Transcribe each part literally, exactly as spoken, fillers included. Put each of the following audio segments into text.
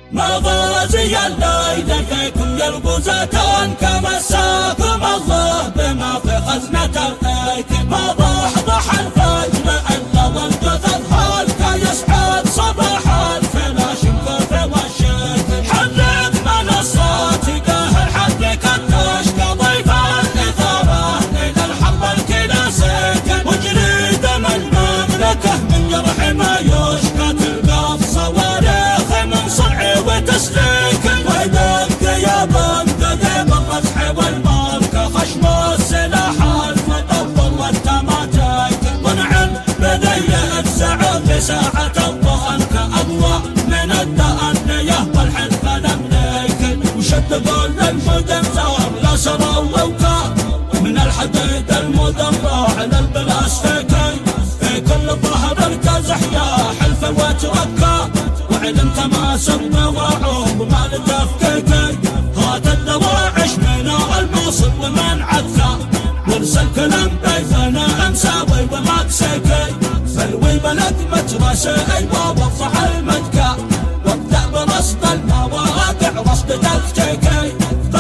مغازي الليل فيكم يلغزتان كمساكم الله بما في خزنة الأيتم ما ضحضح الفجر إلا والجثث هالك يسعد صباح الفلاش الكفر والشتم حرك منصات قاهر حدك التشكى ضيف الإثارة إلى الحرب الكلاسيك واجري دم المملكة من جرح ما يشكى تلقى الصواريخ من صنع وتسليك ويدق يا بند ذيب الرزح والماركة خشم السلاح المطول والتماتيك ونعم بذي السعود بساعة الظهر كأضواء من الدأنية والحلف نمليك وشد كل المدن زار لا سرى ووكا من الحديد المدرع للبلاستيكي في كل ظهر ارتزح يا حلف وتركا وعلم تماسك بوعوب ما لتفكيكي هات الدواعش من الموصل ومن عدكا وارسل كلام بيثنا امساوي ومكسيكي فلوي بلد مترسي ايوه وضح المدكا وابدأ برصد المواقع رصد تكتيكي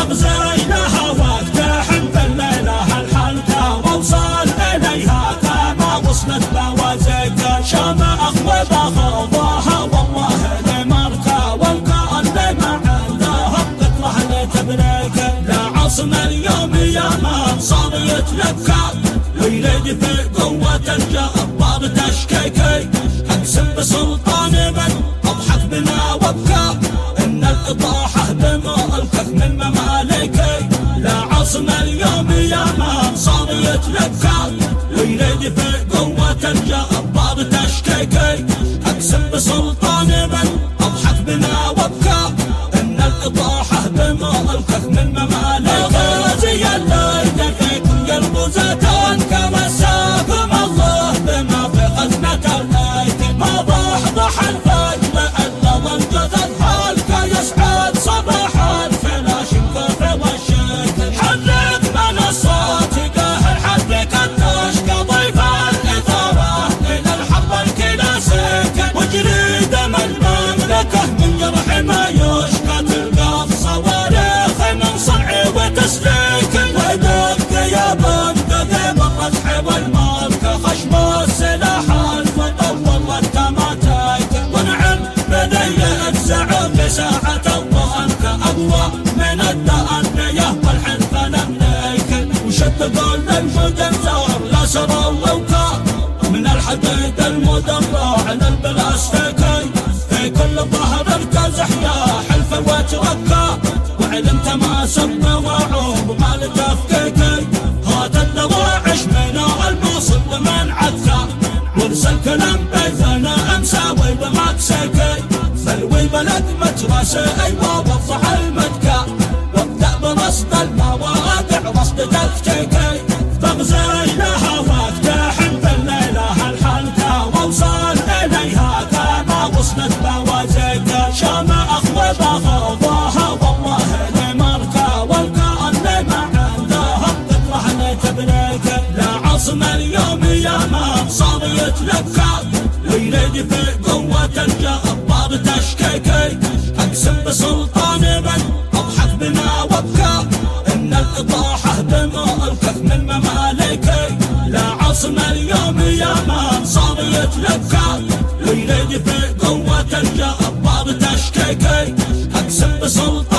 تغزينا هواك تحن في الليلة الحلقة ووصل اليها كما وصلت بوازيك شام اخوة بغضاها والله لمركة والكا اللي ما عندهم تطلع لتبريك لا عاصم اليوم يا من صار يتلكى ويريد في قوة الجبار تشكيكي اقسم بسلطان من اضحك بما وبكى ان الاطاحة بملكك من مماليكي لا عاصم اليوم يا من صار يتلكى ويريد في قوة الجبار تشكيكي اقسم بسلطان من اضحك بما وبكى ان الاطاحة بملكك من مماليكي غازي الليل فيكم يلغزتان كمساكم الله بما في خزنة الايتم ما ضحضح الفجر الا والجثث هالك يسعد صباح الفلاش الكفر والشتم حرك منصات قاهر حدك التشكى ضيف الاثارة الى الحرب الكلاسيك واجري دم المملكة من جرح ما يشكى تلقى الصواريخ من صنع وتسليك ويدق يا بند ذيب الرزح والماركة خشم السلاح المطول والتماتيك ونعم بذي السعود بساعة الظهر كأضواء من الدأنية والحلف نمليك وشد كل المدن زار لا سرى ووكا من الحديد المدرع للبلاستيكي في كل ظهر ارتزح يا حلف وتركا وعلم تماسك بوعوب ما لتفكيكي هات الدواعش من الموصل ومن عدكا وارسل كلام بيثنا امساوي ومكسيكي فلوي بلد مترسي ايوه وضح المدكا وابدأ برصد المواقع رصد تكتيكي تغزينا هواك تحن في الليلة الحلقة ووصل اليها كما وصلت بوازيك شام اخوة بغضاها والله لمركة والكا اللي ما عندهم تطلع لتبريك لا عاصم اليوم يا من صار يتلكى ويريد في قوة الجبار تشكيكي اقسم بسلطان من اضحك بما وبكى ان الاطاحة بملكك من مماليكي لا عاصم اليوم يا من صار يتلكى ويريد في قوة الجبار تشكيكي اقسم بسلطان